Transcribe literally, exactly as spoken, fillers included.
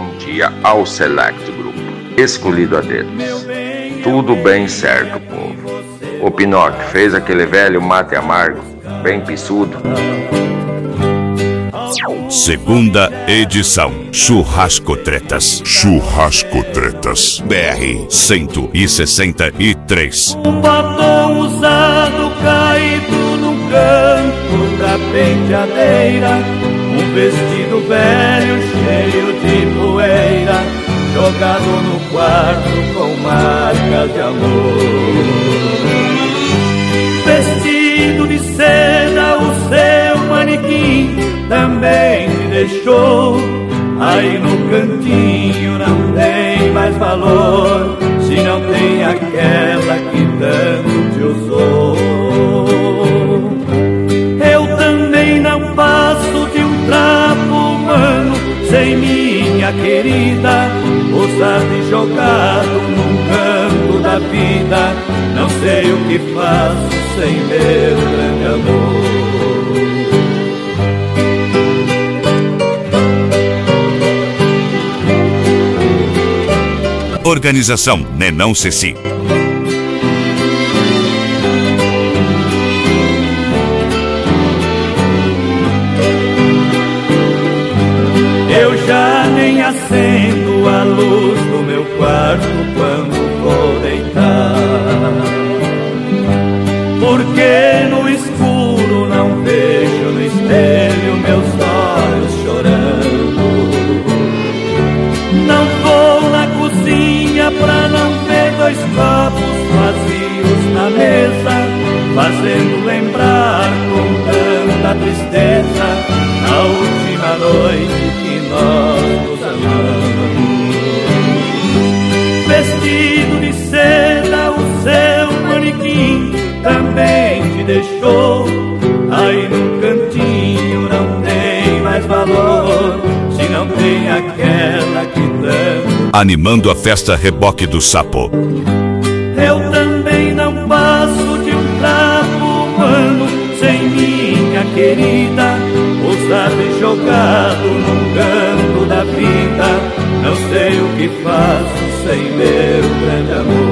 bom dia ao Select Group, escolhido a dedos. Tudo bem certo, povo. O Pinóquio fez aquele velho mate amargo, bem pissudo. Segunda edição. Churrasco Tretas. Churrasco Tretas. B R cento e sessenta e três. Um batom usado caído no canto da penteadeira. Um vestido velho cheio de poeira, jogado no quarto com marcas de amor. Vestido de seda, o seu manequim também te deixou. Aí no cantinho não tem mais valor, se não tem aquela que tanto te usou. Eu também não passo de um trapo humano sem minha querida, usado e jogado num canto da vida. Não sei o que faço sem meu grande amor. Organização Nenão Ceci. Eu já nem acendo a luz do meu quarto quando vou deitar, porque no escuro não vejo no espelho meus olhos chorando. Não vou na cozinha pra não ver dois copos vazios na mesa, fazendo lembrar com tanta tristeza a última noite que nós nos amamos. Vestido de seda, o seu manequim também te deixou. Aí no cantinho não tem mais valor, se não tem aquela que tanto. Animando a festa Reboque do Sapo. Eu também não passo de um trapo humano sem minha querida, usado e jogado num canto da vida. Não sei o que faço sem meu grande amor.